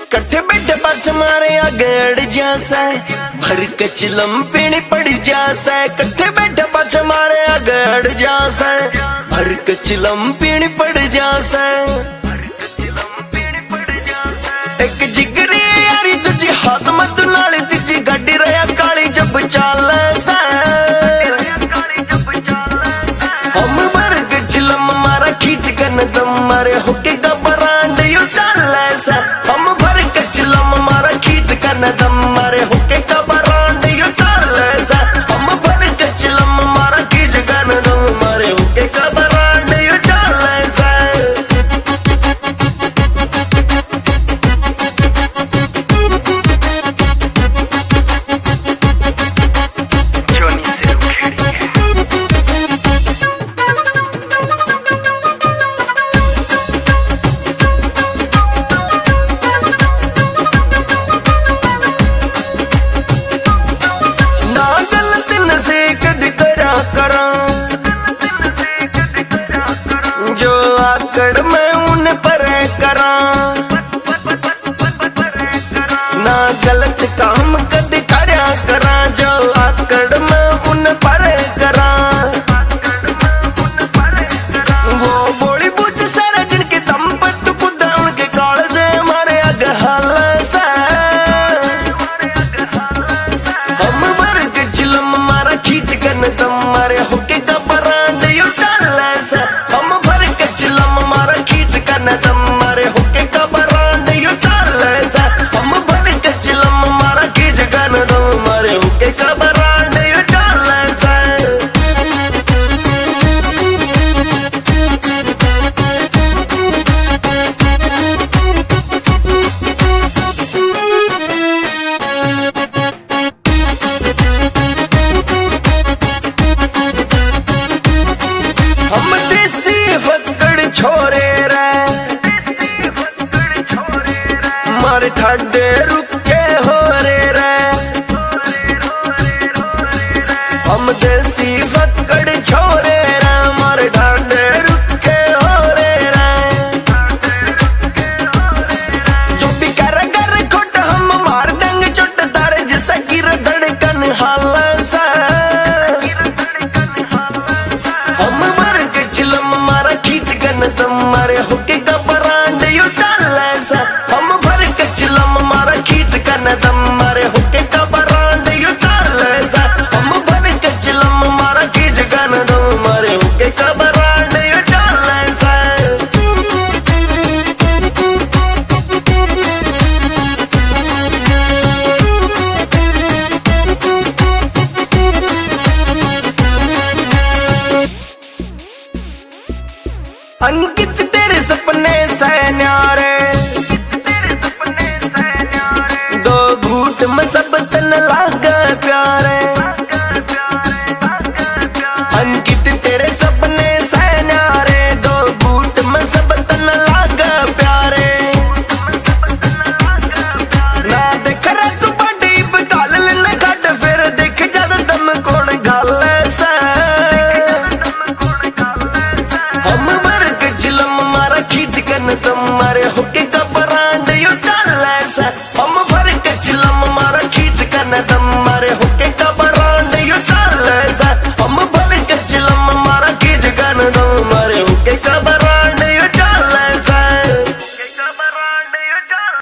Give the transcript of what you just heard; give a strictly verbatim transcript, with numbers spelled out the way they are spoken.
कट्ठे बैठे बच मारे आगड़ जासा भर कचलम पीनी पड़ जासा। कट्ठे बैठे बच मारे आगड़ जासा भर कचलम पीनी पड़ जासा। एक जिगरी यारी तुझी हाथ मत नाली तुझी गाड़ी रहा काली जब चाल हम भर कचलम मारा खींच कर दम मारे होके घबरांड यू चाल सा। हम भर कचलम मारा खींच कर दम मारे होके घबरांड यू चाल सा। हम भर कचलम मारा खींच कर दम मारे होके घबरांड यू चाल सा। जो आकड़ में उन पर करा ना गलत काम कद करया करा। जो आकड़ में उन पर करा वो बोली बुझ सारा जिनके दम पर तू खुद उनके काल से मारे अग हाल सा। हम भर कचलम मारा खींच कर दम मारे होके घबरांड यू चाल सा। हम भर कचलम मारा खींच कर दम मारे होके घबरांड यू चाल सा। हम भर कचलम मारा खींच कर दम मारे होके घबरांड यू चाल सा। हम देसी फक्कड़ छोरे रे मारे ठाडे रुके हो रे रे। हम देसी फक्कड़ छोरे रे मारे ठाडे रुके हो रे रे। जो भी कर कर खोट हम मार देंगे चोट तारे जैसा गिर धड़कन हाल सा। हम भर कचलम मारा खींच कर दम मारे होके घबरांड यू चाल सा। हम भर कचलम मारा खींच कर दम मारे होके घबरांड यू चाल सा। हम भर कचलम मारा खींच कर दम मारे होके घबरांड यू चाल सा। अंकित तेरे सपने से न्यारे दो घूट में सब तन लागा प्यारे। अंकित तेरे सपने से न्यारे दो घूट में सब तन लागा प्यारे। ना देख रहा तू बड़ी बगाल लेना घट फिर देख ज्यादा दम कौन गाल सा। हम भर कचलम मारा खींच कर दम मारे होके घबरांड